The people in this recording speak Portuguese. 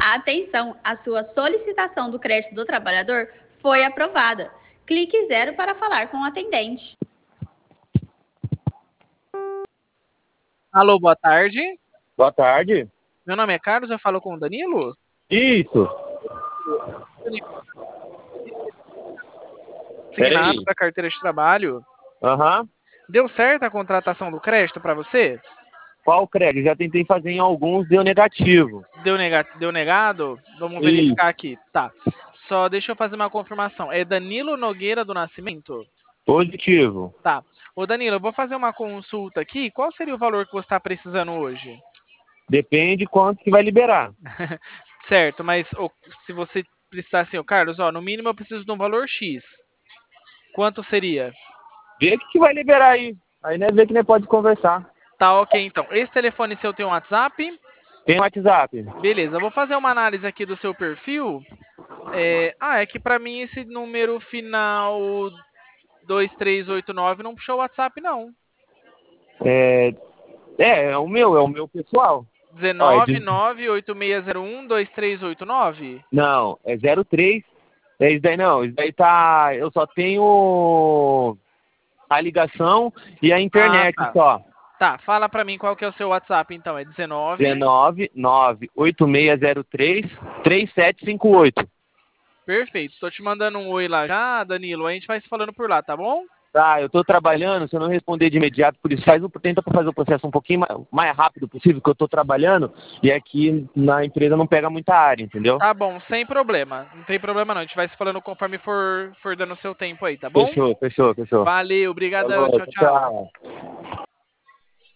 Atenção, a sua solicitação do crédito do trabalhador foi aprovada. Clique 0 para falar com o atendente. Alô, boa tarde. Boa tarde. Meu nome é Carlos, eu falo com o Danilo? Isso. Signado da carteira de trabalho. Aham. Deu certo a contratação do crédito para você? Qual crédito? Já tentei fazer em alguns, deu negativo. Deu negado? Vamos verificar aqui. Tá. Só deixa eu fazer uma confirmação. É Danilo Nogueira do Nascimento? Positivo. Tá. Ô Danilo, eu vou fazer uma consulta aqui. Qual seria o valor que você está precisando hoje? Depende quanto que vai liberar. Certo, mas se você precisar assim, Carlos, no mínimo eu preciso de um valor X. Quanto seria? Vê o que vai liberar aí. Aí né, vê que nem pode conversar. Tá, ok, então. Esse telefone seu tem um WhatsApp? Tem WhatsApp. Beleza, eu vou fazer uma análise aqui do seu perfil. É que pra mim esse número final 2389 não puxou o WhatsApp, não. É o meu pessoal. 19986012389? Não, é 03. É isso daí não. Isso daí tá. Eu só tenho a ligação e a internet tá. só. Tá, fala pra mim qual que é o seu WhatsApp, então. É 19... 19986033758. Perfeito. Tô te mandando um oi lá já, Danilo. A gente vai se falando por lá, tá bom? Tá, eu tô trabalhando, se eu não responder de imediato, por isso tenta fazer o processo um pouquinho mais rápido possível, que eu tô trabalhando e aqui na empresa não pega muita área, entendeu? Tá bom, sem problema. Não tem problema não. A gente vai se falando conforme for dando o seu tempo aí, tá bom? Fechou. Valeu, brigadão. Falou, Tchau, tchau. tchau.